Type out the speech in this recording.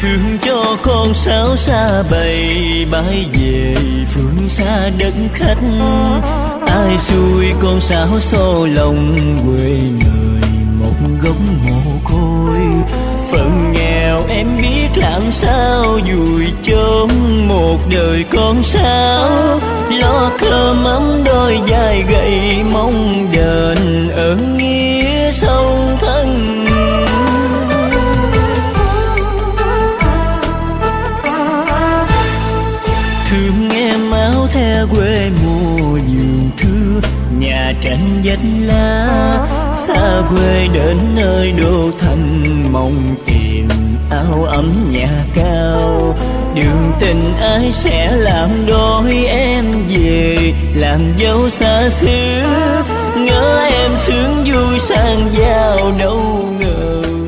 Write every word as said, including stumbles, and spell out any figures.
thương cho con sáo xa bầy bãi về phương xa đất khách. Ai xui con sáo xô lòng quê người một gốc mồ côi. Phận nghèo em biết làm sao vui chốn một đời con sáo. Lo cơm ấm đôi vai gầy mong đền ơn nghĩa sâu thân. Thương em áo theo quê mùa nhiều thứ, nhà tranh vách lá. Xa quê đến nơi đô thành mong tìm áo ấm nhà cao. Đường tình ai sẽ làm đôi em về làm dâu xa xứ. Ngỡ em sướng vui sang giàu đâu ngờ